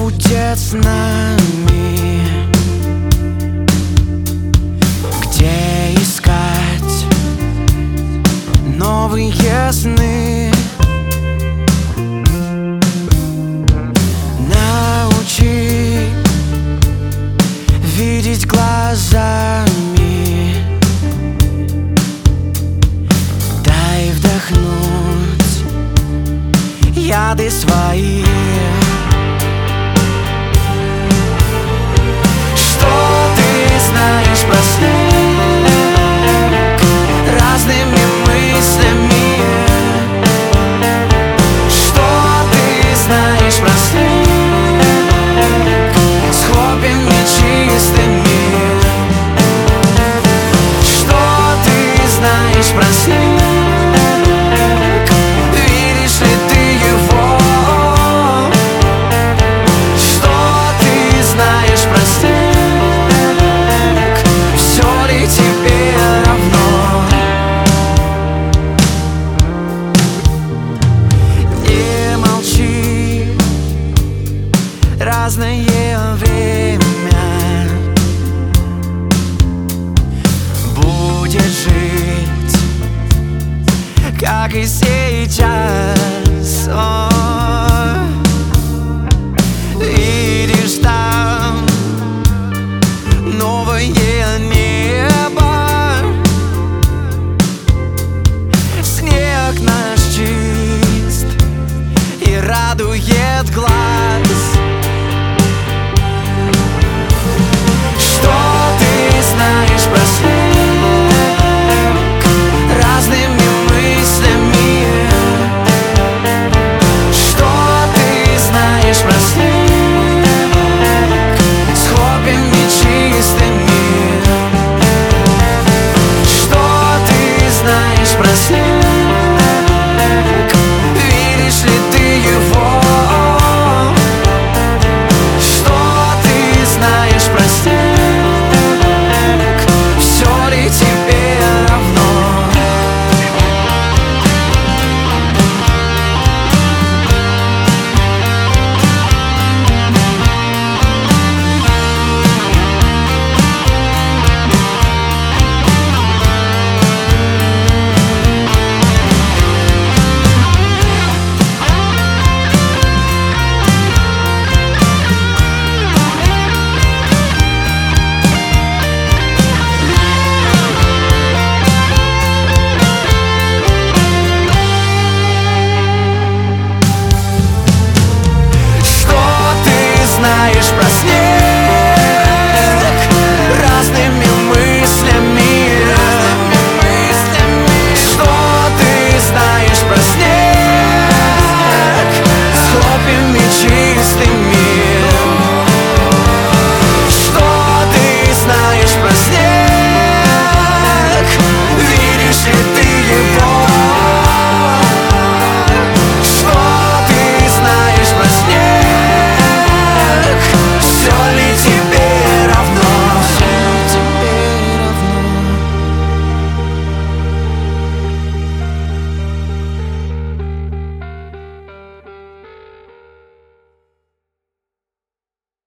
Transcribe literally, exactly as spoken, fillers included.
будет с нами? Где искать новые сны? Научи видеть глазами, дай вдохнуть яды свои. Что ты знаешь про снег разными мыслями? Что ты знаешь про снег с хоббими чистыми? Что ты знаешь про снег? Видишь ли ты его? Что ты знаешь про снег? Все ли тебе равно? Не молчи, разное время будет жить, как и сейчас. О, видишь там новое небо, снег наш чист и радует глаз.